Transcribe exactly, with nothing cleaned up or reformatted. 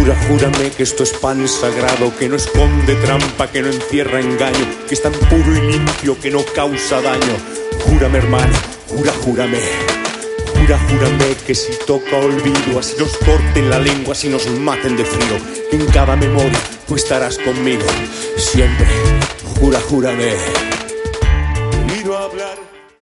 Jura, júrame que esto es pan sagrado, que no esconde trampa, que no encierra engaño, que es tan puro y limpio que no causa daño. Júrame, hermano, jura, júrame. Jura, júrame que si toca olvido, así nos corten la lengua, así nos maten de frío, que en cada memoria tú estarás conmigo siempre. Jura, júrame. Y no hablar